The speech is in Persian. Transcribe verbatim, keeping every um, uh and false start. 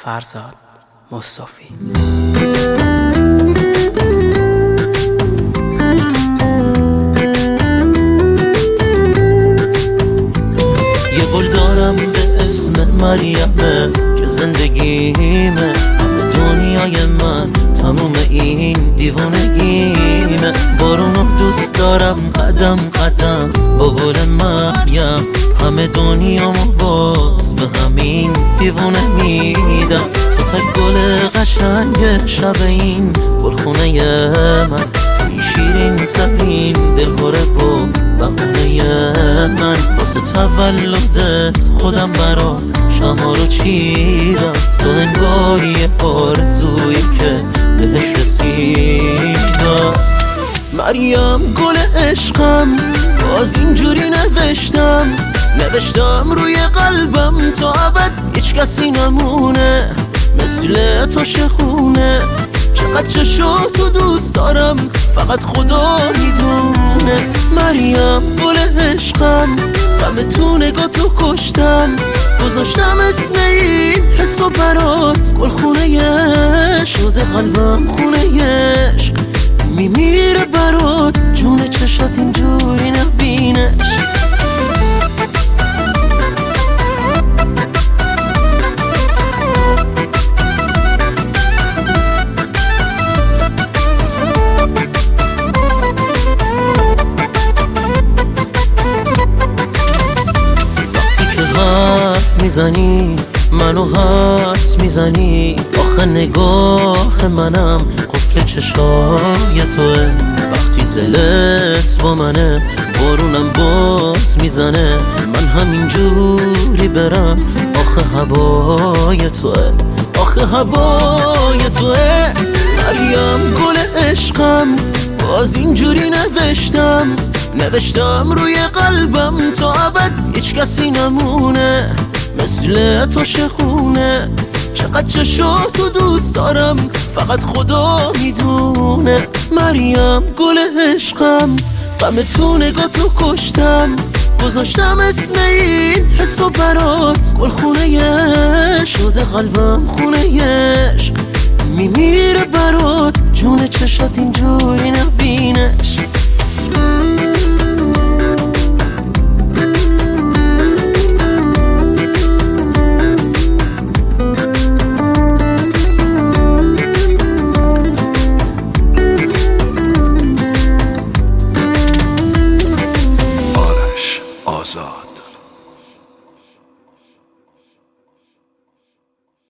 فرزاد مصطفی. یه گل دارم به اسم مریمه که زندگیمه، همه دنیای من تموم این دیوانگیمه. بارونو دوست دارم قدم قدم با گل مریم، همه دنیامو باز به همین دیوانه میدم. تو تا گل قشنگ شب این گلخونه من، توی شیرین ترین دلهوره و بهونه من. واسه تولدت خودم برات شمع رو چیدم، تو انگاری آرزویی که بهش رسیدم. مریم گل عشقم، باز اینجوری نوشتم نوشتم روی قلبم تا ابد هیچ کسی نمونه مثل تو شخونه. چقدر چشو تو دوست دارم فقط خدا میدونه. مریم گل عشقم، غم تو نگاه تو کشتم، گذاشتم اسم این حسو برات گلخونه شده قلبم خونه عشق. میمیره برات جون چشات اینجوری نبینش. حرف میزنی منو حرف میزنی، آخه نگاه منم قفل چشای توه. وقتی دلت با منه بارونم باز میزنه، من همینجوری برم آخه هوای توه، آخه هوای توه. مریم گل عشقم، باز اینجوری نوشتم نوشتم روی قلبم تا ابد هیچ کسی نمونه مثل تو شخونه. چقدر چشو تو دوست دارم فقط خدا میدونه. مریم گل عشقم، غم تو نگاه تو کشتم، گذاشتم اسم این حسو برات گلخونه شده قلبم خونه عشق. میمیره برات جون چشات اینجوری نبینش.